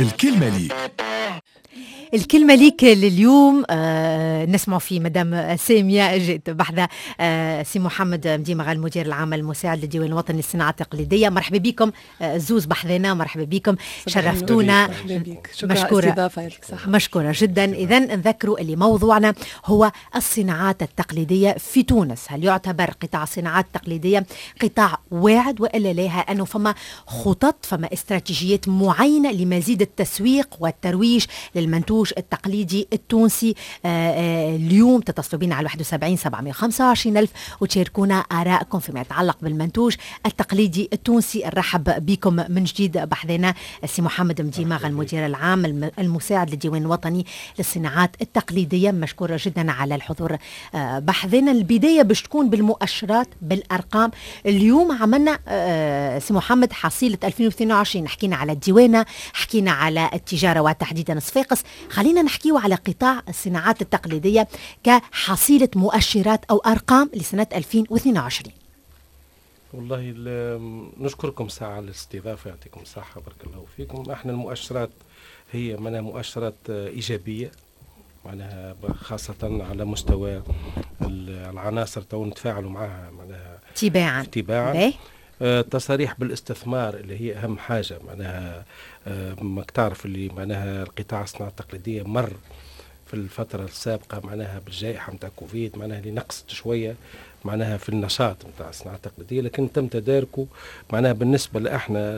الكلمة لي. الكلمة ليك لليوم نسمع في مدام سامية جيت بحذا سي محمد مديمغ المدير العام المساعد للديوان الوطني للصناعات التقليدية. مرحبا بكم زوز بحذانا، مرحبا بكم، شرفتونا. مشكورة جدا. إذن نذكروا اللي موضوعنا هو الصناعات التقليدية في تونس. هل يعتبر قطاع الصناعات التقليدية قطاع واعد وإلا لا؟ أنه فما خطط، فما استراتيجيات معينة لمزيد التسويق والترويج للمنتوج التقليدي التونسي. اليوم تتصلوا بنا على 71 725 ألف وتشاركونا آراءكم فيما يتعلق بالمنتوج التقليدي التونسي. نرحب بكم من جديد بحذنا السي محمد مديمغ المدير العام المساعد للديوان الوطني للصناعات التقليدية. مشكورة جدا على الحضور بحذنا. البداية باش تكون بالمؤشرات بالأرقام. اليوم عملنا سي محمد حصيلة 2022، حكينا على الديوانة، حكينا على التجارة وتحديدا صفاقس. خلينا نحكيو على قطاع الصناعات التقليدية كحصيلة مؤشرات أو أرقام لسنة 2022. والله نشكركم ساعة على الاستضافة، يعطيكم الصحة، بارك الله فيكم. احنا المؤشرات هي منها مؤشرات إيجابية، معناها خاصة على مستوى العناصر تو نتفاعلوا معها معناها تباعا. تصاريح بالاستثمار اللي هي أهم حاجة، معناها ماك تعرف اللي معناها القطاع الصناعة التقليدية مر في الفترة السابقة معناها بالجائحة متاع كوفيد، معناها اللي نقصت شوية معناها في النشاط متاع الصناعة التقليدية، لكن تم تداركه معناها بالنسبة لإحنا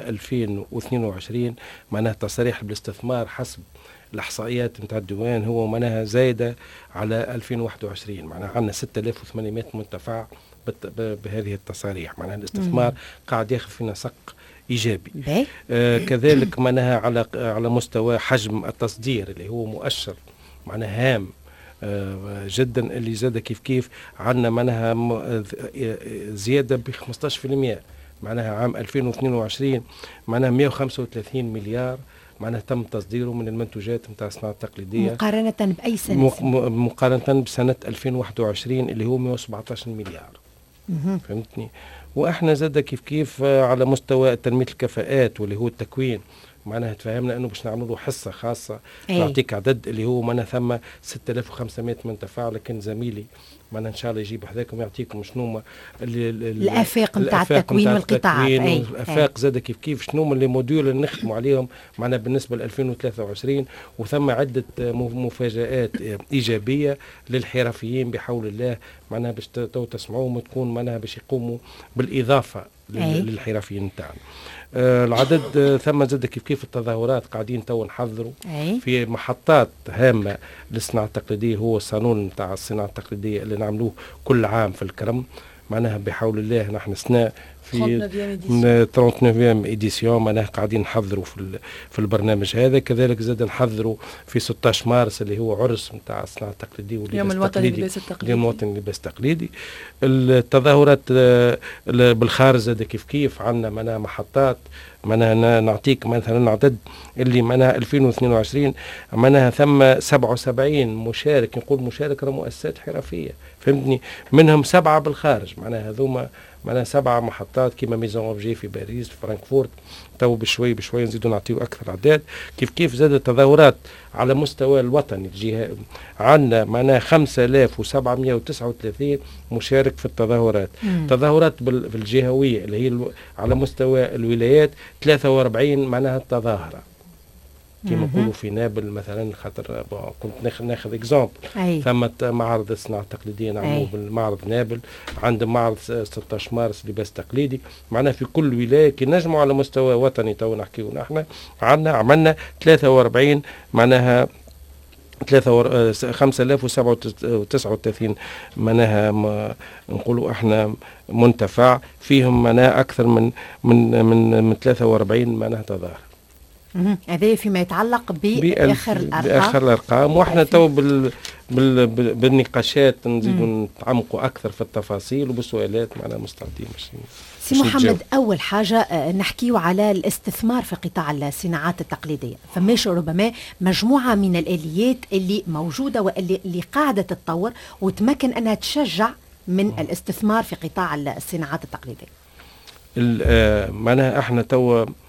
2022 معناها تصاريح بالاستثمار حسب الإحصائيات متاع الديوان هو معناها زايدة على 2021. معناها عندنا 6800 منتفع بهذه التصاريح، معناها الاستثمار قاعد ياخذ في نسق إيجابي. كذلك معناها على مستوى حجم التصدير اللي هو مؤشر معناها هام جدا، اللي زاد كيف عندنا معناها زيادة ب 15%. معناها عام 2022 معناها 135 مليار معناها تم تصديره من المنتوجات نتاع الصناعة التقليدية مقارنة بأي سنة؟ مقارنة بسنة 2021 اللي هو 117 مليار. فهمتني؟ واحنا زاد كيف على مستوى تنمية الكفاءات واللي هو التكوين، معناها تفهمنا انه باش نعملوا حصة خاصة نعطيك عدد اللي هو معناها ثم 6500 منتفع، لكن زميلي معناها ان شاء الله يجيب حذاكم يعطيكم شنو الافاق نتاع التكوين والقطاعات. الافاق زاد كيف شنو اللي موديول اللي نخدموا عليهم معناها بالنسبه ل 2023. وثم عده مفاجآت ايجابيه للحرفيين بحول الله، معناها باش تسمعوهم وتكون معناها باش يقوموا بالاضافه للحرفيين نتاعنا. العدد ثم زاد كيف التظاهرات قاعدين تو نحضروا في محطات هامة للصناعة التقليدية. هو الصالون نتاع الصناعة التقليدية اللي نعملوه كل عام في الكرم، معناها بحول الله نحن سنة في 39 إديسيون معناها قاعدين نحضروا في البرنامج هذا. كذلك زاد نحضروا في 16 مارس اللي هو عرس نتاع الصناعة التقليدية واليوم الوطني للباس التقليدي. اليوم الوطني للباس التقليدي. التظاهرات بالخارج زاد كيف عندنا معناها محطات، معناها نعطيك مثلا عدد اللي معناها 2022 معناها ثم 77 مشارك، نقول مشارك مؤسسات حرفية، فهمتني، منهم 7 بالخارج. معناها هذوما معناها 7 محطات كيما ميزون اوبجي في باريس، في فرانكفورت. تو بشوي نزيدوا نعطيو اكثر اعداد. كيف زاد التظاهرات على مستوى الوطني الجهة عندنا معناها 5739 مشارك في التظاهرات. تظاهرات في الجهوية اللي هي على مستوى الولايات 43 معناها التظاهرة كما نقولوا في نابل مثلا، خاطر كنت ناخذ اكزامبل. ثم معرض الصناعة التقليدية نعملوه بالمعرض نابل، عند معرض 16 مارس لباس تقليدي. معناها في كل ولاية كي نجموا على مستوى وطني تو نحكيو نحن عملنا 43 معناها 5039 معناها نقولوا احنا منتفع فيهم معناها اكثر من 43 معناها تظاهر. هذا فيما يتعلق بآخر الأرقام. وإحنا تو بالنقاشات نزيدوا نتعمقوا أكثر في التفاصيل وبالسؤالات معنا مستعدين. سي محمد، أول حاجة نحكيو على الاستثمار في قطاع الصناعات التقليدية. فماش ربما مجموعة من الآليات اللي موجودة واللي قاعدة تتطور وتمكن أنها تشجع من الاستثمار في قطاع الصناعات التقليدية. معناها احنا تو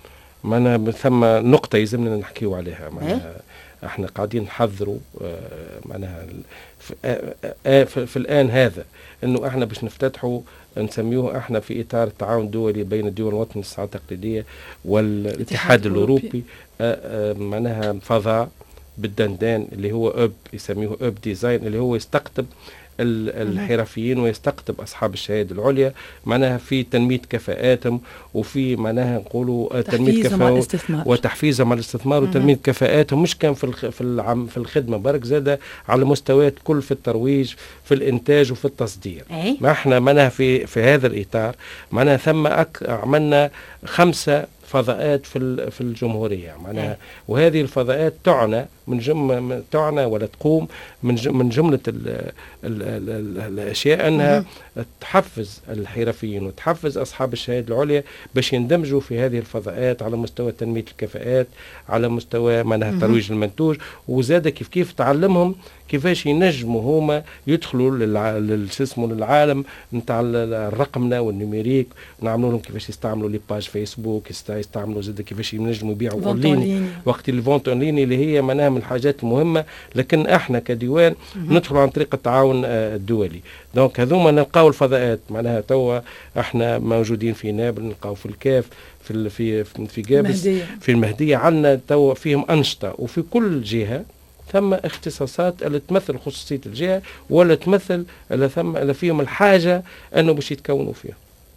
معناها ثم نقطة يلزمنا نحكيو عليها. معناها احنا قاعدين نحضروا معناها في الآن هذا انه احنا باش نفتتحوا نسميوه احنا في اطار التعاون الدولي بين الدول الوطنية للصناعات التقليدية والاتحاد الاوروبي معناها فضاء بالدندان اللي هو يسميه ديزاين، اللي هو يستقطب الحرفيين ويستقطب أصحاب الشهادة العليا معناها في تنمية كفاءاتهم وفي معناها نقولوا تنمية كفاءاتهم وتحفيزهم على الاستثمار وتنمية كفاءاتهم، مش كان في الخدمة برك، زاد على مستويات كل في الترويج في الإنتاج وفي التصدير. ما احنا معناها في هذا الإطار معناها ثم عملنا 5 فضاءات في الجمهورية معناها، وهذه الفضاءات تعنى ولا تقوم من جملة الأشياء أنها تحفز الحرفيين وتحفز أصحاب الشهادة العليا باش يندمجوا في هذه الفضاءات على مستوى تنمية الكفاءات، على مستوى معناها ترويج المنتوج، وزاد كيف تعلمهم كيفاش ينجموا هما يدخلوا للعالم نتاع الرقمنة والنيميريك، نعملوا لهم كيفاش يستعملوا لي باج فيسبوك، يستعملوا زاد كيفاش ينجموا يبيعوا اونلاين وقت الفونت اونلاين اللي هي معناها من الحاجات المهمة. لكن احنا كديوان ندخل عن طريق التعاون الدولي. دونك هذوما نلقاو الفضاءات معناها توا احنا موجودين في نابل، نلقاو في الكاف في جابس في المهدية، عندنا توا فيهم أنشطة، وفي كل جهة ثم اختصاصات اللي تمثل خصوصية الجهة ولا تمثل اللي فيهم الحاجة أنه باش يتكونوا فيها.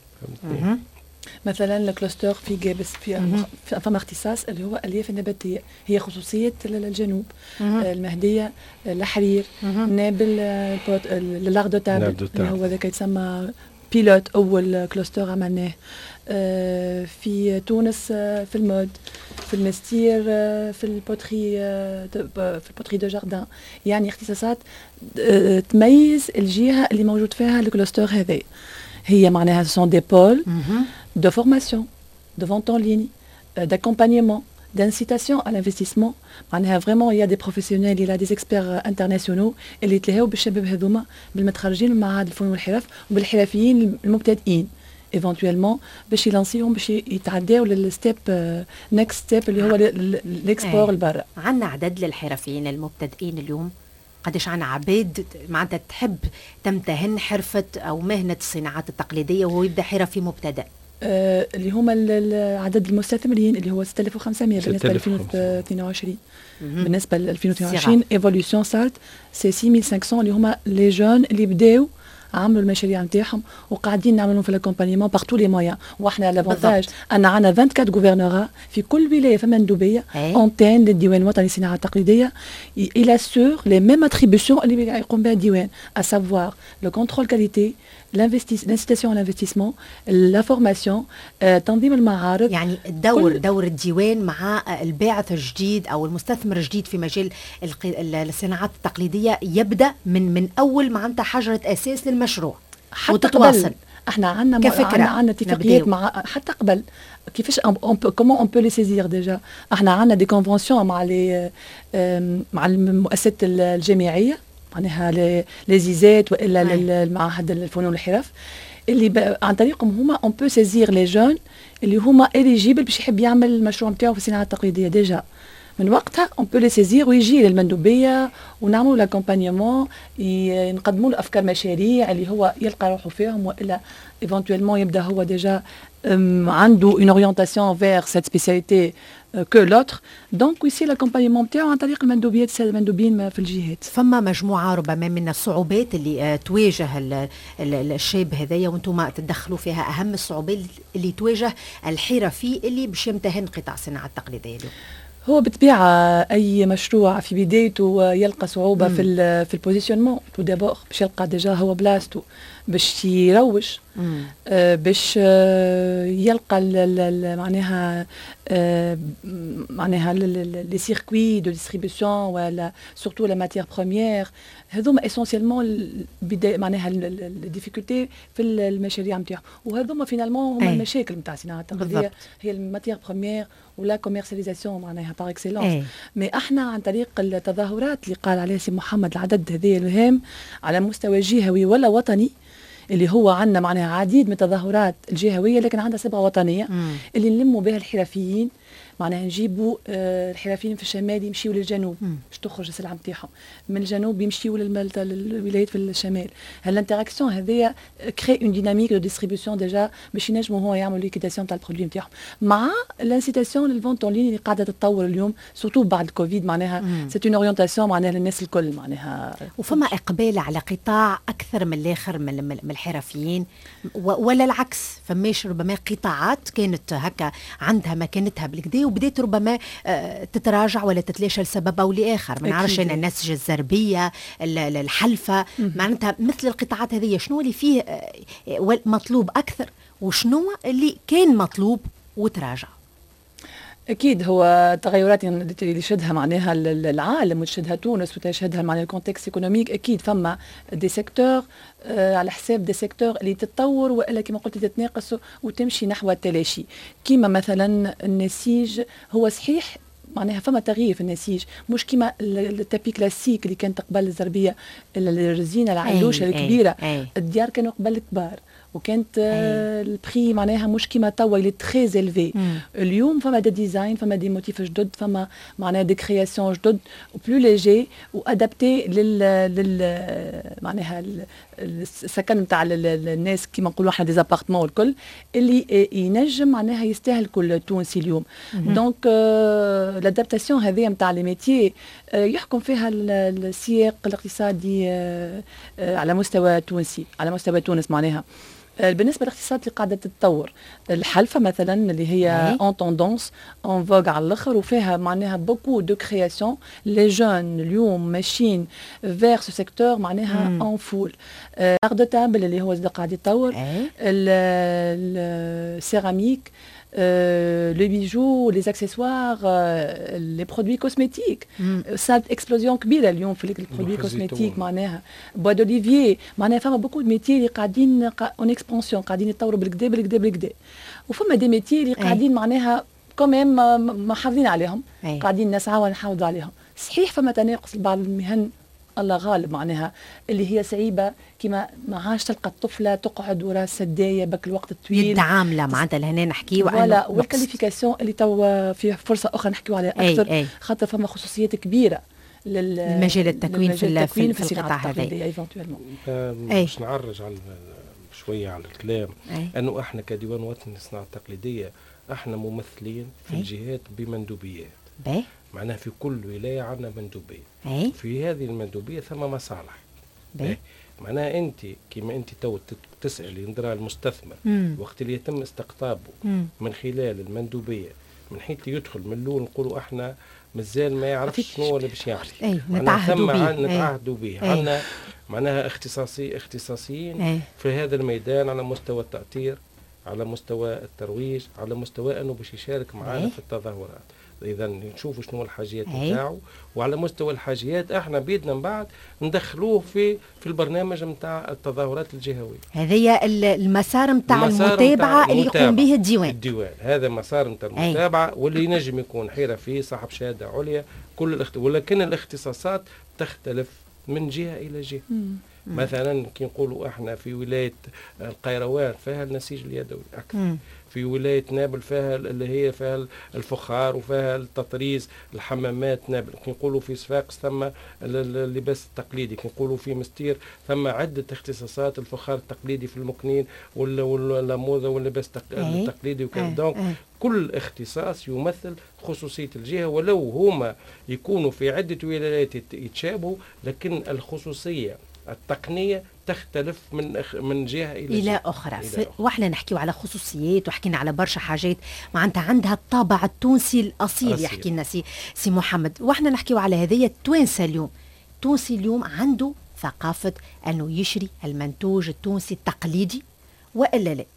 مثلا الكلاستر في جابس فما اختصاص اللي هو الألياف النباتية، هي خصوصية الجنوب، المهدية، الحرير، نابل، اللاغ دو تابل اللي هو ذاك يتسمى بيلوت أول كلاستر عملناه، في تونس في المود، في المستير، في البوتري دو جاردان، يعني اختصاصات تميز الجهة اللي موجود فيها الكلاستر هذا. هي معناها سون دي بول de formation, de vente en ligne, d'accompagnement, d'incitation à l'investissement. معناها vraiment il y a des professionnels, il y a des experts internationaux اللي يتلاهوا بالشباب هذوما بالمتخرجين من معهد الفنون والحرف وبالحرفيين المبتدئين eventuellement باش يلانسيهم باش يتعداوا للستيب نيكست ستيب اللي هو الاكسبور لبرا. عندنا عدد للحرفيين المبتدئين اليوم قديش عنا عباد معناتها تحب تمتهن حرفة أو مهنة الصناعات التقليدية وهو يبدأ حرفي مبتدئ؟ اللي هما عدد المستثمرين اللي هو 6500 بالنسبة ل 2022. بالنسبة ل 2022 ايفوليوشن صارت سي 6500 اللي هما لي جون اللي بداوا عملوا المشاريع نتاعهم وقاعدين نعملوا في الاكومبانيمون بارتو لي مويان. واحنا لافونتاج ان عندنا 24 غوفرنورا في كل ولايه فما مندوبيه اونتين للديوان الوطني للصناعه التقليديه الى سور لي ميم اتريبيسيون اللي يقوم بها الديوان، à savoir le contrôle qualité, l'incitation à l'investissement, la formation, تنظيم المعارض. يعني دور الديوان مع الباعث الجديد او المستثمر الجديد في مجال الصناعات التقليديه يبدا من اول معناتها حجره اساس للمشروع وتتواصل. احنا عندنا اتفاقيات مع حتى قبل كيفاش كومون اون بو لي سيزير ديجا. احنا عندنا دي كونفونسيون مع المؤسسات الجامعيه معناها لي زيزات والا المعهد الفنون والحرف اللي عن طريقهم هما اون بو سيزير لي جون اللي هما اليجيبل باش يحب يعمل المشروع نتاعو في الصناعه التقليديه ديجا. من وقتها اون بو لي سيزير ويجي للمندوبيه ونعملوا لاكومبانيمون، نقدموا له افكار مشاريع اللي هو يلقى روحه فيهم والا ايفونتويلمون يبدا هو ديجا عنده اون اورينتاسيون فيغ سيت سبيسياليتي كو لوتر. دونك ويسي لاكومبانيمون نتاعو عن طريق المندوبين في الجهات. فما مجموعه ربما من الصعوبات اللي تواجه الشاب هذايا وانتم تدخلوا فيها، اهم الصعوبات اللي تواجه الحرفي اللي باش يمتهن قطاع الصناعه التقليديه اليوم؟ هو بالطبيعة أي مشروع في بدايته يلقى صعوبة في البوزيشنمون تو دابور باش يلقى ديجا هو بلاصتو باش يروج، باش يلقى معناها لي سيركوي دو ديستريبيسيون ولا سورتو لا ماتيير بروميير. هذوما اسونسيلمون معناها الديفيكولتي في المشاريع نتاعهم، وهذوما فينالمون هما المشاكل نتاع الصناعه التقليديه، هي الماتيير بروميير ولا كوميرسياليزاسيون معناها بار اكسيلونس. مي احنا عن طريق التظاهرات اللي قال عليها سي محمد العدد هذايا الهام على مستوى جهوي ولا وطني اللي هو عندنا معناها عديد من التظاهرات الجهويه لكن عندها صبغه وطنيه اللي نلموا بها الحرفيين، معناها نجيبوا الحرفيين في الشمال يمشيوا للجنوب باش تخرج السلعه نتاعهم، من الجنوب يمشيوا للولايات في الشمال. هالانتراكسيون هذيا كري اون ديناميك دو ديستريبيسيون ديجا باش ينجموا هو يعملوا ليكيداسيون تاع البرودوي نتاعهم، مع الانسيتاسيون للفونت اون لين اللي قاعده تتطور اليوم سورتو بعد الكوفيد. معناها سي اون اورينتاسيون معناها للناس الكل معناها. وفما اقبال على قطاع اكثر من الاخر من الحرفيين، ولا العكس؟ فماش ربما قطاعات كانت هكا عندها مكانتها بالكدا وبدات ربما تتراجع ولا تتلاشى لسبب او لاخر، ما نعرفش ان النسج الزربيه الحلفه معناتها مثل القطاعات هذه، شنو اللي فيه مطلوب اكثر وشنو اللي كان مطلوب وتراجع؟ اكيد هو التغيرات اللي شهدها معناها العالم وتشهدها تونس وتشهدها معناها الكونتكست ايكونوميك، اكيد فما دي سيكتور على حساب دي سيكتور اللي تتطور والا كما قلت تتناقص وتمشي نحو التلاشي. كيما مثلا النسيج، هو صحيح معناها فما تغيير في النسيج، مش كيما التابي كلاسيك اللي كانت قبل الزربيه الرزينه العلوشه الكبيره. الديار كانوا قبل كبار وكانت البري معناها مش كيما توا اللي تري زيلفي. اليوم فما دي ديزاين، فما دي موتيف جدد، فما معناها دي كرياسيون جدد وبلو ليجي وادابتي لل معناها السكن نتاع الناس كيما نقولوا احنا دي ابارتمون والكل اللي ينجم معناها يستاهل كل تونسي اليوم. دونك الادابتاسيون هذه نتاع لي ميتيي يحكم فيها السياق الاقتصادي على مستوى تونسي، على مستوى تونس. معناها بالنسبه للاقتصاد اللي قاعده تتطور، الحلفه مثلا اللي هي اون توندونس اون فوغ على الاخر وفيها معناها بوكو دو كرياسيون. لي جون اليوم ماشيين فيغ سو سيكتور معناها اون فول. ار دو تابل اللي هو قاعد يتطور، السيراميك، les bijoux, les accessoires, les produits cosmétiques. Ça explosion كبيرة اليوم في البرودوي كوزميتيك. معناها بوا دوليفيي معناها فما بوكو دو ميتي اللي قاعدين اون اكسبانسيون، قاعدين يتطوروا بالكدا بالكدا بالكدا. وفما دي ميتي اللي قاعدين معناها كوميم محافظين عليهم، قاعدين نسعى ونحافظوا عليهم. صحيح فما تناقص لبعض المهن الله غالب معناها اللي هي صعيبه، كيما ما عادش تلقى الطفله تقعد وراء السدايه بك الوقت الطويل يد عامله معناتها لهنا نحكيو على والكاليفيكاسيون اللي توا فيه فرصه اخرى نحكيو عليها اكثر. خاطر فما خصوصيات كبيره للمجال التكوين في القطاع هذا. باش نعرج على شويه على الكلام انه احنا كديوان وطني للصناعه التقليديه احنا ممثلين في الجهات بمندوبيات. معناها في كل ولايه عندنا مندوبيه. في هذه المندوبيه ثم مصالح. معناها انت كيما انت تو تسالي ندرى المستثمر وقت اللي يتم استقطابه من خلال المندوبيه من حيث يدخل من الاول نقولوا احنا مازال ما يعرفش شنو اللي باش يعمل. نتعهدوا به. عندنا معناها اختصاصيين في هذا الميدان على مستوى التأطير، على مستوى الترويج، على مستوى انه باش يشارك معنا في التظاهرات. اذا نشوفوا شنو الحاجيات نتاعو، وعلى مستوى الحاجيات احنا بيدنا من بعد ندخلوه في البرنامج نتاع التظاهرات الجهويه. هذه المسار نتاع المتابعه اللي يقوم به الديوان. هذا مسار نتاع المتابعه واللي ينجم يكون حرفي صاحب شهاده عليا ولكن الاختصاصات تختلف من جهه الى جهه. مثلا كي نقولوا احنا في ولايه القيروان فيها النسيج اليدوي اكثر، في ولايه نابل فيها اللي هي فيها الفخار وفيها التطريز الحمامات نابل. كي نقولوا في صفاقس ثم اللباس التقليدي، كي نقولوا في مستير ثم عده اختصاصات، الفخار التقليدي في المكنين واللاموذه واللباس التقليدي وكذا. دونك كل اختصاص يمثل خصوصيه الجهه، ولو هما يكونوا في عده ولايات يتشابهوا لكن الخصوصيه التقنيه تختلف من جهه الى اخرى. واحنا نحكيو على خصوصيات وحكينا على برشا حاجات معناتها عندها الطابع التونسي الاصيل. يحكي لنا سي محمد، واحنا نحكيو على هذه التوانسه اليوم. التونسي اليوم عنده ثقافه انه يشري المنتوج التونسي التقليدي والا لا؟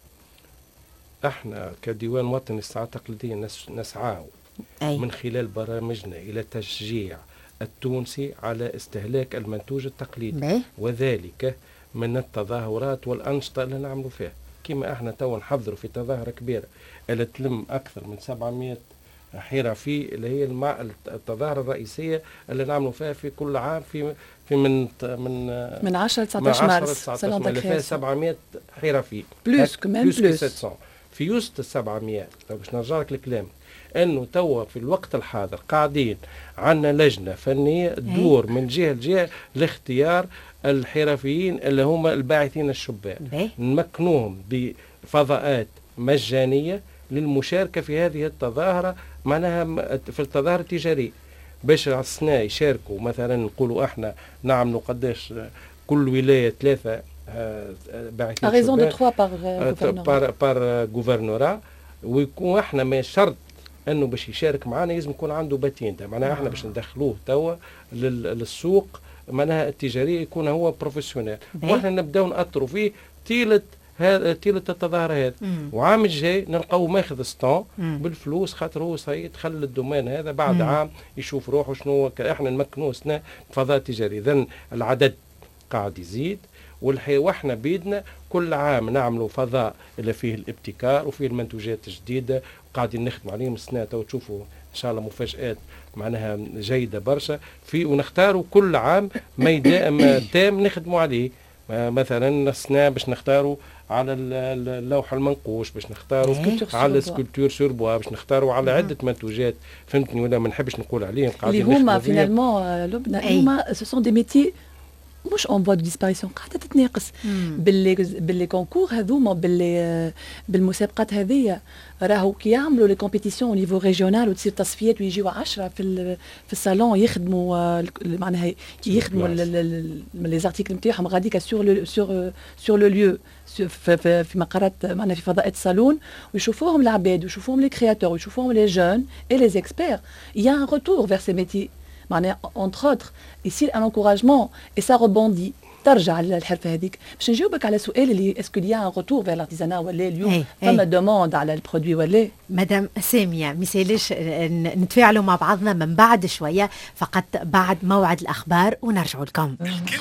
احنا كديوان وطني للصناعه التقليديه نسعى من خلال برامجنا الى تشجيع التونسي على استهلاك المنتوج التقليدي، وذلك من التظاهرات والأنشطة اللي نعملوا فيها. كما احنا تو نحضروا في تظاهرة كبيرة اللي تلم أكثر من 700 حرفي اللي هي التظاهرة الرئيسية اللي نعملوا فيها في كل عام في من 10 19 مارس اللي فيها 700 حرفي بلوس كمان بلوس 700 في يوسط ال 700. باش نرجع لك الكلام انه توا في الوقت الحاضر قاعدين عندنا لجنه فنيه تدور من جهه لجهه لاختيار الحرفيين اللي هم الباعثين الشبان، نمكنوهم بفضاءات مجانيه للمشاركه في هذه التظاهره، معناها في التظاهره التجاريه، باش السنه يشاركوا. مثلا نقولوا احنا نعملوا قداش كل ولايه 3 باعثين شبان بار غوفرنورا، ويكون احنا ما شرط انه باش يشارك معنا لازم يكون عنده باتينتا، معناها احنا باش ندخلوه توا للسوق معناها التجاريه يكون هو بروفيسيونيل، واحنا نبداو نأثروا فيه طيله التظاهره هذه. وعام الجاي نلقاو ماخذ ستون بالفلوس، خاطر هو يدخل الدومين هذا بعد عام يشوف روحه شنو. احنا نمكنوه سنه فضاء تجاري، اذا العدد قاعد يزيد واحنا بيدنا كل عام نعملوا فضاء اللي فيه الابتكار وفيه المنتوجات الجديده، قاعدين نخدموا عليهم السنه تو تشوفوا ان شاء الله مفاجآت معناها جيده برشا ونختاروا كل عام ميدان تام نخدموا عليه. مثلا السنه باش نختاروا على اللوح المنقوش، باش نختاروا على السكولتور سور بوا، باش نختاروا على عده منتوجات، فهمتني ولا ما نحبش نقول عليهم قاعدين اللي هما فينالمون لبنى هما سو سون دي ميتي مش اون فوا دو ديسباريسيون، قاعده تتناقص باللي كونكور هذوما بالمسابقات هذيا. راهو كي يعملوا لي كومبيتيسيون او نيفو ريجيونال وتصير تصفيات ويجيو 10 في الصالون يخدموا معناها يخدموا لي زارتيكل نتاعهم غاديك سور لو ليو في مقرات معناها في فضاءات الصالون، ويشوفوهم العباد ويشوفوهم لي كرياتور ويشوفوهم لي جون اي لي اكسبير. يا ان روتور فير سي ميتي معناها entre autres يصير ان انكوراجمون اي سا ريبوندي ترجع للحرفه هذيك. باش نجاوبك على سؤال اللي اسكو ليا ان روتور فير لارتيزانا ولا اليوم فما دوموند على البرودوي ولا. مدام ساميه ميساليش نتفاعلوا مع بعضنا من بعد شويه، فقط بعد موعد الاخبار ونرجعوا لكم.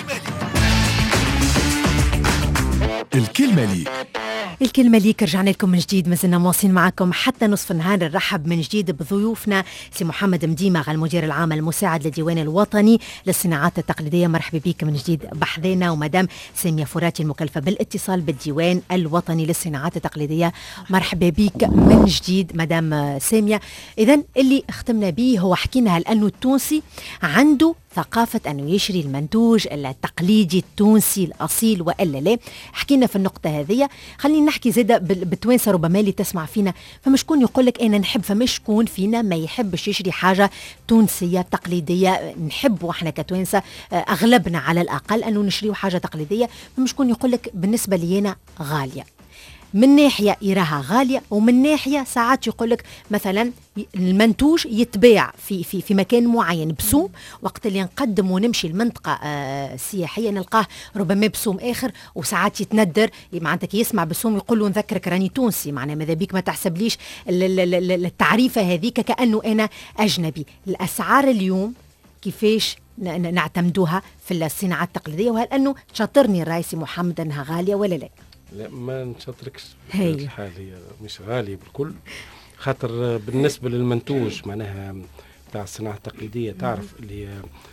الكلمة ليك رجعنا لكم من جديد، مازلنا مواصلين معكم حتى نصف النهار. نرحب من جديد بضيوفنا سي محمد مديمغ المدير العام المساعد للديوان الوطني للصناعات التقليدية، مرحبا بك من جديد بحذينا. ومدام سامية فراتي المكلفة بالاتصال بالديوان الوطني للصناعات التقليدية، مرحبا بك من جديد مدام سامية. إذن اللي ختمنا به هو حكينا لأنه التونسي عنده ثقافة أنه يشري المنتوج التقليدي التونسي الأصيل وإلا لا. حكينا في النقطة هذه. خلينا نحكي زيادة بالتوانسة ربما اللي تسمع فينا، فما شكون يقول لك أنا نحب، فما شكون فينا ما يحبش يشري حاجة تونسية تقليدية. نحب وإحنا كتوانسة أغلبنا على الأقل أنه نشريو حاجة تقليدية. فما شكون يقول لك بالنسبة لي أنا غالية، من ناحية يراها غالية، ومن ناحية ساعات يقولك مثلا المنتوج يتباع في مكان معين بسوم، وقت اللي نقدم ونمشي المنطقة سياحية نلقاه ربما بسوم آخر، وساعات يتندر معناتها كي يسمع بسوم يقول له نذكرك راني تونسي، معناها ماذا بيك ما تحسبليش التعريفة هذيك كأنه أنا أجنبي. الأسعار اليوم كيفاش نعتمدوها في الصناعات التقليدية، وهل أنه شاطرني الرئيسي محمد أنها غالية ولا لا؟ لا ما نشطركش في الحال، هي مش غالية بالكل، خاطر بالنسبة للمنتوج معناها تاع الصناعة التقليدية تعرف اللي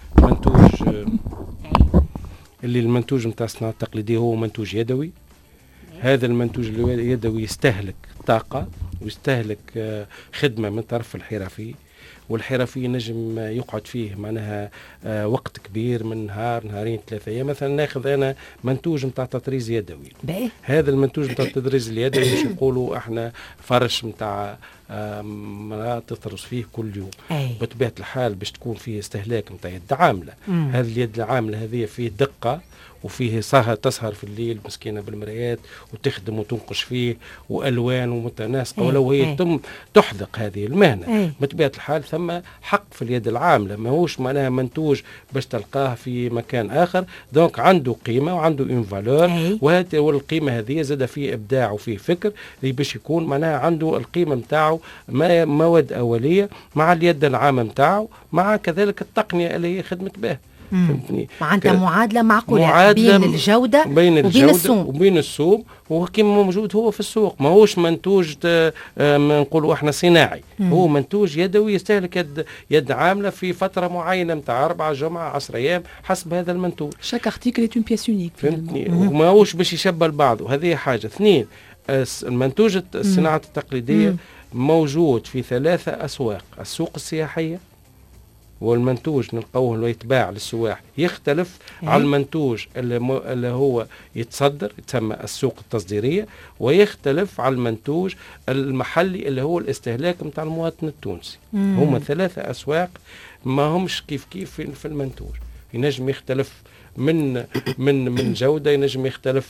المنتوج متاع الصناعة التقليدية هو منتوج يدوي. هذا المنتوج اليدوي يستهلك طاقة ويستهلك خدمة من طرف الحرفي، والحرفي نجم يقعد فيه معناها وقت كبير من نهار نهارين 3 أيام. مثلا ناخذ أنا منتوج متاع تطريز يدوي، هذا المنتوج متاع التطريز اليدوي باش نقولوا احنا فرش متاع مرات تطرز فيه كل يوم. بطبيعة الحال باش تكون فيه استهلاك متاع يد عاملة. هذه اليد العاملة هذه فيه دقة وفيه تسهر في الليل مسكينة بالمرايات وتخدم وتنقش فيه وألوان ومتناسقة، ولو هي تحذق هذه المهنة. بطبيعة الحال ثم حق في اليد العاملة، ما هوش معناها منتوج باش تلقاه في مكان آخر، دونك عنده قيمة وعنده اون فالور، والقيمة هذه زاد فيه إبداع وفيه فكر اللي باش يكون معناها عنده القيمة متاعه مواد أولية مع اليد العامة متاعه، مع كذلك التقنية اللي هي خدمت به. فهمتني؟ معناتها معادله معقوله بين الجوده وبين السوم وكما موجود هو في السوق. ما هوش منتوج نقولوا احنا صناعي، هو منتوج يدوي يستهلك يد عامله في فتره معينه نتاع 4 جمعه 10 ايام حسب هذا المنتوج. شاك ارتيكل ايت اون بيس يونيك فهمتني؟ وما هوش باش يشبه لبعض، وهذه حاجه. 2 المنتوج الصناعه التقليديه موجود في 3 أسواق: السوق السياحية، والمنتوج نلقوه اللي يتباع للسواح يختلف عن المنتوج اللي هو يتصدر يتسمى السوق التصديرية، ويختلف عن المنتوج المحلي اللي هو الاستهلاك متاع المواطن التونسي. هما 3 أسواق ما همش كيف في المنتوج. ينجم يختلف من جودة، ينجم يختلف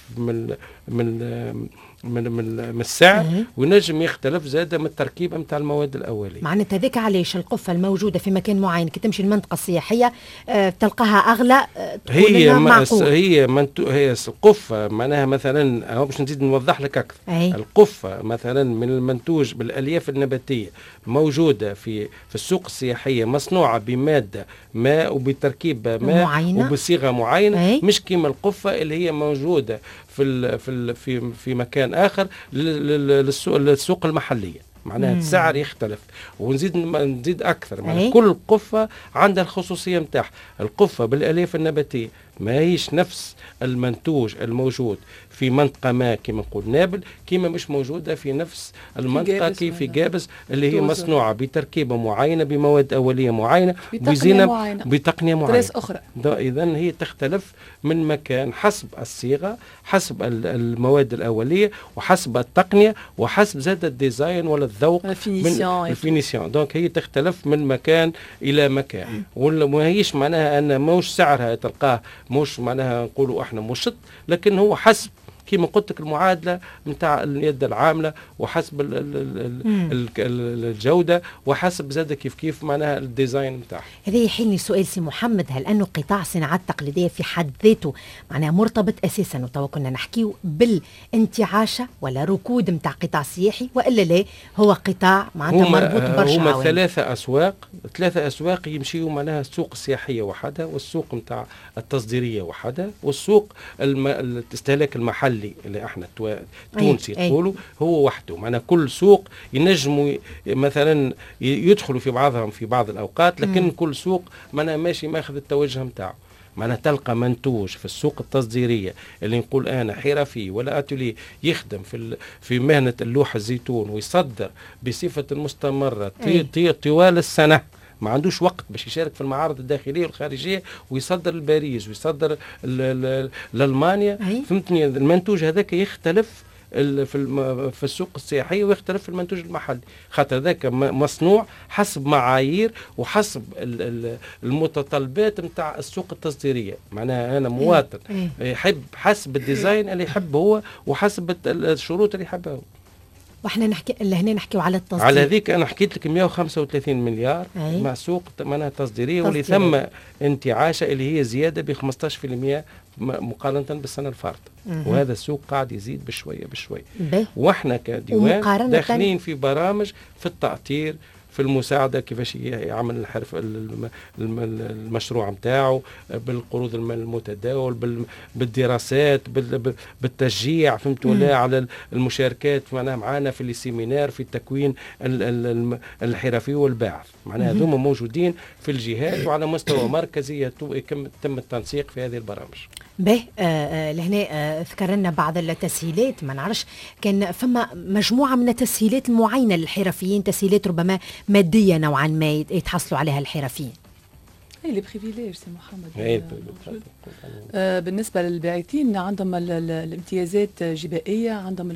من السعر، وينجم يختلف زادة من التركيبة متاع المواد الأولية. معناتها هذاك علاش القفة الموجودة في مكان معين كي تمشي المنطقة السياحية تلقاها أغلى. هي القفة معناها مثلا باش نزيد نوضح لك أكثر. القفة مثلا من المنتوج بالألياف النباتية موجودة في السوق السياحية، مصنوعة بمادة ماء وبتركيبة ماء وبصيغة معينة، مش كيما القفة اللي هي موجودة في مكان آخر للسوق المحلية. معناها السعر يختلف. ونزيد أكثر، معناها كل قفة عندها الخصوصية متاعها. القفة بالألياف النباتية ما هيش نفس المنتوج الموجود في منطقة ما كما نقول نابل، كما مش موجودة في نفس المنطقة كيف في جابس اللي هي مصنوعة بتركيبة معينة بمواد أولية معينة بتقنية معينة أخرى. إذن هي تختلف من مكان حسب الصيغة، حسب المواد الأولية، وحسب التقنية، وحسب زاد الديزاين ولا الذوق الفينيسيون. دونك هي تختلف من مكان إلى مكان. وما هيش معناها أن موش سعرها تلقاه مش معناها نقولوا احنا مشط، لكن هو حسب كما قلت لك المعادله نتاع اليد العامله، وحسب الجوده، وحسب زاد كيف معناها الديزاين نتاعها. هذا يحيلني سؤال سي محمد، هل انه قطاع الصناعات التقليديه في حد ذاته معناها مرتبط اساسا، وتوا كنا نحكيو بالانتعاشه ولا ركود نتاع قطاع سياحي، والا لا هو قطاع معناتها مربوط برشا عوامل؟ هما 3 اسواق يمشيوا معناها السوق السياحيه وحدها، والسوق نتاع التصديريه وحدها، والسوق الاستهلاك المحلي اللي احنا تونسي تقولوا هو وحده. معناها كل سوق ينجموا مثلا يدخلوا في بعضهم في بعض الاوقات، لكن كل سوق معناها ماشي ماخذ التوجه نتاعو. معناها تلقى منتوج في السوق التصديريه اللي نقول انا حرفي ولا اتولي يخدم في مهنه اللوح الزيتون ويصدر بصفه مستمره طوال السنه، ما عندوش وقت باش يشارك في المعارض الداخليه والخارجيه، ويصدر لباريس ويصدر لألمانيا. فهمتني؟ المنتوج هذاك يختلف في السوق السياحيه ويختلف في المنتوج المحلي، خاطر ذاك مصنوع حسب معايير وحسب المتطلبات نتاع السوق التصديريه. معناها انا مواطن يحب حسب الديزاين اللي يحب هو، وحسب الشروط اللي يحبها هو. واحنا هنا نحكيو على التصدير. على ذيك انا حكيت لك 135 مليار مع سوق معناها تصديريه، واللي ثم انتعاشه اللي هي زياده ب 15% مقارنه بالسنه الفارطه. وهذا السوق قاعد يزيد بشويه. واحنا كديوان داخلين في برامج في التأطير، في المساعدة كيفاش يعمل الحرف المشروع متاعه، بالقروض المتداول، بالدراسات، بالتشجيع، فهمت ولا على المشاركات معناها معانا في السيمينار في التكوين الحرفي والباعث. معناها هذوما موجودين في الجهات وعلى مستوى مركزي تم التنسيق في هذه البرامج. لهنا ذكرنا بعض التسهيلات، ما نعرفش كان فما مجموعة من التسهيلات المعينة للحرفيين، تسهيلات ربما مادية نوعا ما يتحصلوا عليها الحرفيين. لي بريفيليج سي محمد. بالنسبة للباعثين عندهم الامتيازات جبائية، عندهم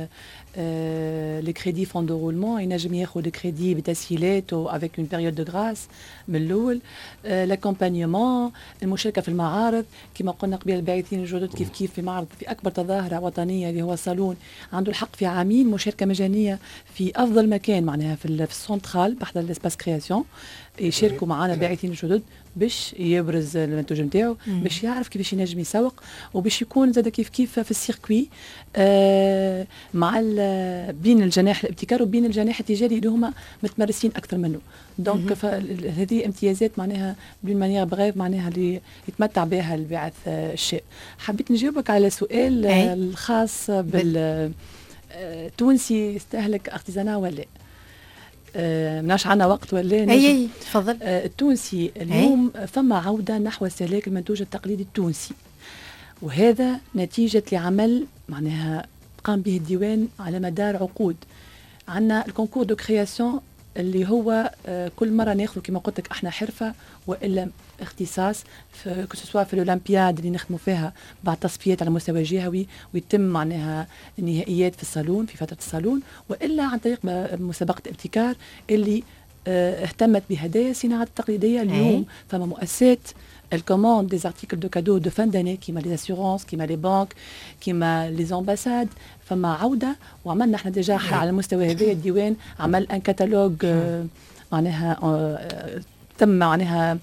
لي كريدي فون دو رولمون، ينجم ياخذ كريدي بتسهيلات افيك اون بيريود دو غراس من الاول. لاكومبانيومون، المشاركة في المعارض كما قلنا قبل، الباعثين الجدد كيف في معرض في أكبر تظاهرة وطنية اللي هو صالون عنده الحق في عامين مشاركة مجانية في أفضل مكان، معناها في السنترال بحذا الاسباس كرياسيون، يشاركوا معنا باعثين الجدد باش يبرز المنتوج نتاعو، باش يعرف كيفاش ينجم يسوق، وباش يكون زاد كيف في السيركوي مع بين الجناح الابتكار وبين الجناح التجاري اللي هما متمرسين اكثر منه. دونك هذه امتيازات معناها بين مانيير بغيف معناها اللي يتمتع بها الباعث الشاب. حبيت نجاوبك على سؤال الخاص بالتونسي يستهلك ارتيزانا ولا مناش عنا وقت ولا اي تفضل. التونسي اليوم فما عودة نحو استهلاك المنتوج التقليدي التونسي، وهذا نتيجة لعمل معناها قام به الديوان على مدار عقود. عندنا الكونكور دو كرياسيون اللي هو كل مرة ناخذ كما قلت لك احنا حرفة والا اختصاص كسوا في الاولمبياد اللي نخدموا فيها بعد تصفيات على مستوى جهوي، ويتم معناها النهائيات في الصالون في فترة الصالون، والا عن طريق مسابقة ابتكار اللي اهتمت بهدايا الصناعة التقليدية. اليوم فما مؤسسات الكوموند دي زارتيكل دو كادو دو فان داني كيما لي اسيورونس كيما لي بانك كيما لي امباساد، فما عودة. وعملنا احنا ديجا على المستوى هذا الديوان عمل ان كتالوج معناها تم معناها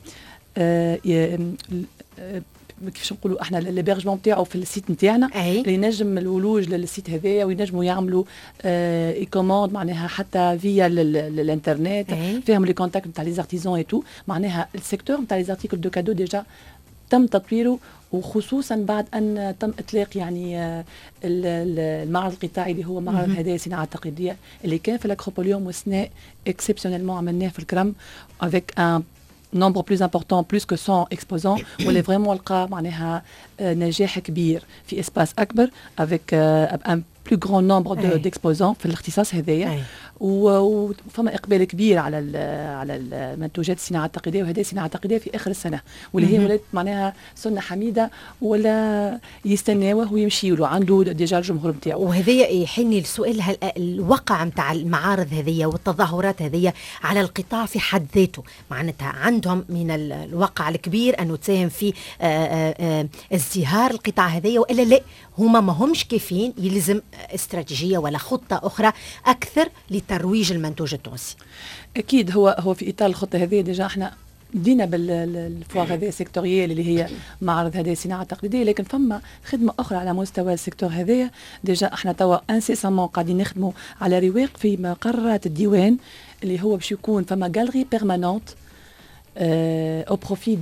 كيفاش نقولوا احنا البيرجمون نتاعو في السيت نتاعنا اللي ينجم الولوج للسيت هذايا وينجموا يعملوا اي كوموند معناها حتى فيا الانترنت فيهم لي كونتاكت نتاع لي زارتيزون اي تو. معناها السيكتور نتاع لي زارتيكل دو كادو ديجا تم تطويره، وخصوصا بعد ان تم اطلاق يعني المعرض القطاعي اللي هو معرض هدايا الصناعه التقليديه اللي كان في الاكروبوليوم وسناء اكسبسيونيلمون عملناه في الكرم افيك ان nombre plus important plus que 100 exposants واللي فريمون لقى معناها نجاح كبير في اسباس اكبر avec un plus grand nombre d'exposants في الاختصاص هذايا. وفما اقبال كبير على المنتوجات الصناعه التقليديه وهدايا الصناعه التقليديه في اخر السنه، واللي هي ولات معناها سنه حميده ولا يستناوه ويمشي له عنده ديجا الجمهور نتاعو. وهذايا يحني السؤال، هل الواقع نتاع المعارض هذيا والتظاهرات هذيا على القطاع في حد ذاته معناتها عندهم من الواقع الكبير انه تساهم في ازدهار القطاع هذيا، والا لا هما ما همش كيفين يلزم استراتيجية ولا خطة أخرى أكثر لترويج المنتوج التونسي؟ أكيد هو في إطار الخطة هذه ديجا احنا بدينا بالفواغ هذه السيكتوريال اللي هي معرض هذه الصناعة التقليدية، لكن فما خدمة أخرى على مستوى السيكتور هذايا. ديجا احنا توا انسيسامون قاعدين نخدموا على رواق في مقرات الديوان اللي هو باش يكون فما جالري بيرمانونت au profit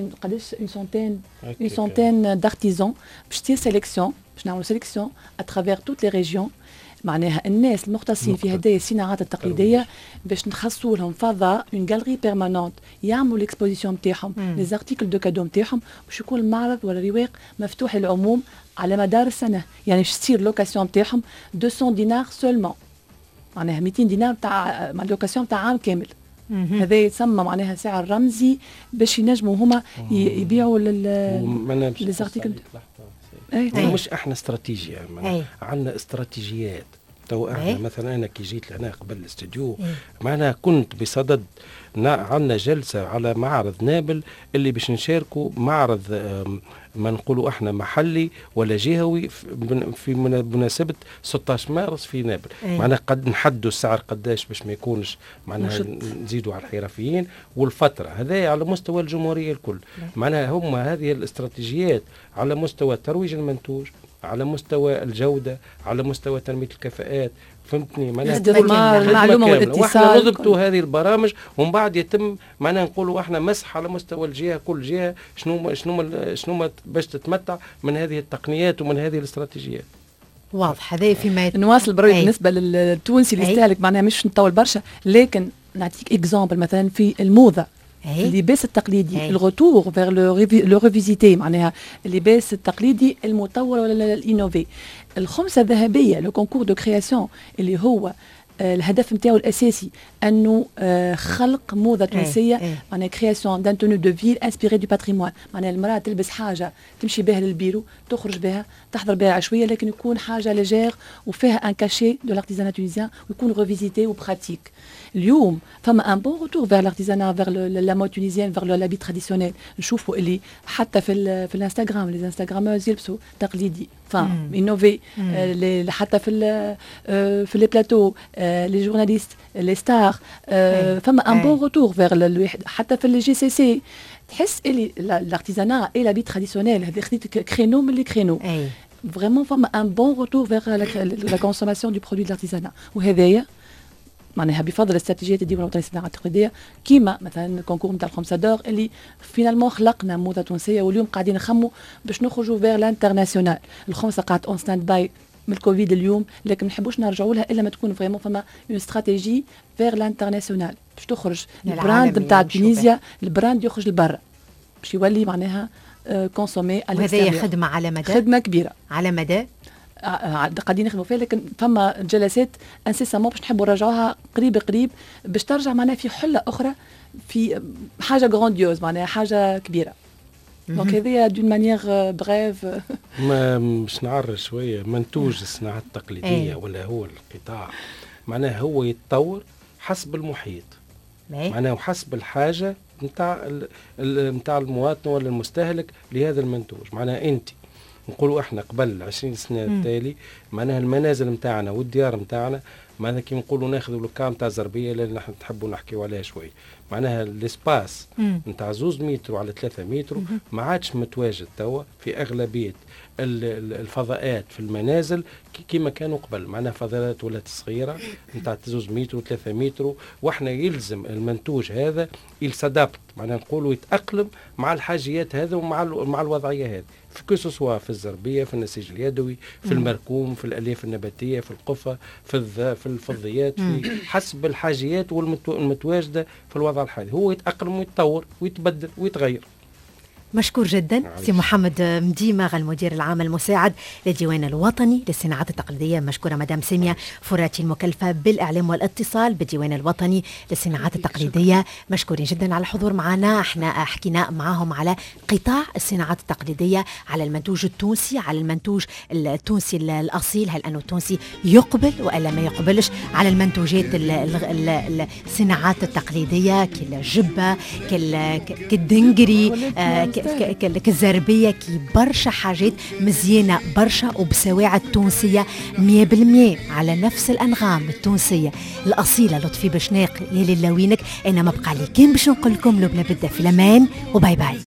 d'une centaine d'artisans باش تصير سيليكسيون، باش نعملوا سيليكسيون à travers toutes les régions. معناها الناس المختصين في هدايا الصناعات التقليديه باش نخصصوا لهم فضاء اون جالري بيرمانونت يعملوا ليكسبوزيسيون نتاعهم لي زارتيكل دو كادو نتاعهم، باش يكون المعرض ولا الرواق مفتوح للعموم على مدار السنه. يعني باش تصير لوكاسيون نتاعهم 200 دينار سولمون، معناها 200 دينار تاع لوكاسيون تاع عام كامل. هذا يتسمى معناها سعر رمزي باش ينجموا هما يبيعوا للزارتيكل. مش احنا استراتيجية عندنا استراتيجيات. تو احنا مثلا انا كي جيت لهنا قبل الاستوديو معنا كنت بصدد عندنا جلسة على معرض نابل اللي باش نشاركوا معرض ما نقولوا احنا محلي ولا جهوي في مناسبة 16 مارس في نابل. معناها قد نحدوا السعر قداش باش ما يكونش معناها نزيدوا على الحرفيين والفترة هذا على مستوى الجمهورية الكل. معناها هم هذه الاستراتيجيات على مستوى ترويج المنتوج، على مستوى الجودة، على مستوى تنمية الكفاءات. فهمتني؟ معناها المعلومة والاتصال. واحنا نضبطوا هذه البرامج ومن بعد يتم معناها نقولوا احنا مسح على مستوى الجهة، كل جهة شنو باش تتمتع من هذه التقنيات ومن هذه الاستراتيجيات. واضح. هذا فيما نواصل برا بالنسبة للتونسي اللي يستهلك معناها مش نطول برشا، لكن نعطيك اكزامبل مثلا في الموضة اللباس التقليدي الغتور فيغ لو ريفيزيتي، معناها اللباس التقليدي المطور ولا الانوفي. الخمسه الذهبيه لو كونكور دو كرياسيون اللي هو الهدف نتاعو الاساسي انه خلق موضه تونسيه، معناها كرياسيون دان تونو دو فيل انسبيري دو باتريمون. معناها المراه تلبس حاجه تمشي بها للبيرو، تخرج بها، تحضر بها عشويه، لكن يكون حاجه ليجير وفيها ان كاشي دو لارتيزان تونيزيان ويكون ريفيزيتي وبراتيك. اليوم فما ان بون روتور فيغ لارتيزانا فيغ لا مود تونيزيان فيغ لابي تراديسيونيل. نشوفوا اللي حتى في الانستغرام لي انستغراموز يلبسوا تقليدي انوفي حتى في لي بلاتو لي جورناليست لي ستار فما ان بون روتور فيغ حتى في الجي سي سي تحس اللي لارتيزانا اي لابي تراديسيونيل هذا خديت كرينو من لي كرينو vraiment un bon retour vers la consommation du produit de l'artisanat. وهذايا معناها بفضل الاستراتيجيات الدولة الوطنية للصناعة التقليدية كيما مثلا الكونكور نتاع الخمسة دور اللي فينالمون خلقنا نموذج تونسية واليوم قاعدين نخموا باش نخرجوا فيغ لانترناسيونال. الخمسة قاعدة اون ستاند باي من الكوفيد اليوم لكن ما نحبوش نرجعوا لها الا ما تكون فريمون فما اون استراتيجي فيغ لانترناسيونال باش تخرج البراند نتاع تونيزيا البراند يخرج لبرا باش يولي معناها كونسومي. وهذه خدمة على مدى خدمة كبيرة على مدى قاعدين نخدموا فيها لكن فما جلسات انسيسامون باش نحبوا نراجعوها قريب باش ترجع معناها في حلة أخرى في حاجة غرانديوز معناها حاجة كبيرة. دونك هذه دون مانيير بريف ما مش نعرج شوية منتوج الصناعة التقليدية ولا هو القطاع معناها هو يتطور حسب المحيط معناها وحسب الحاجة نتاع المواطن ولا المستهلك لهذا المنتوج. معناها انت نقولوا احنا قبل 20 سنه التالي معناها المنازل نتاعنا والديار نتاعنا معناها كي نقولوا ناخذوا الكام تاع زربيه اللي نحن نحبوا نحكيوا عليها شوي معناها الاسباس نتاع 2 متر على 3 متر ما عادش متواجد توا في اغلبيه الفضاءات في المنازل كما كانوا قبل. معناها فضاءات ولات صغيره نتاع 2 متر و3 متر واحنا يلزم المنتوج هذا يلسادابت معناها نقولوا يتاقلم مع الحاجيات هذا ومع الوضعيه هذه في كوسوسوا في الزربيه في النسيج اليدوي في المركوم في الالياف النباتيه في القفه في الفضيات في حسب الحاجيات والمتواجده في الوضع الحالي هو يتاقلم ويتطور ويتبدل ويتغير. مشكور جدا سي محمد مديمة المدير العام المساعد للديوان الوطني للصناعات التقليدية. مشكورة مدام سامية فراتي المكلفة بالإعلام والاتصال بالديوان الوطني للصناعات التقليدية. مشكورين جدا على الحضور معنا. احنا حكينا معاهم على قطاع الصناعات التقليدية على المنتوج التونسي على المنتوج التونسي الأصيل هل أنه التونسي يقبل وإلا ما يقبلش على المنتوجات الصناعات التقليدية كالجبة كالدنجري كالزربية كي برشا حاجات مزيانة برشا وبسواعد تونسية 100% على نفس الأنغام التونسية الأصيلة. لطفي بشناق يا لله وينك. أنا ما بقى لي كان باش نقول لكم لو بلا بدا في الأمان وباي باي.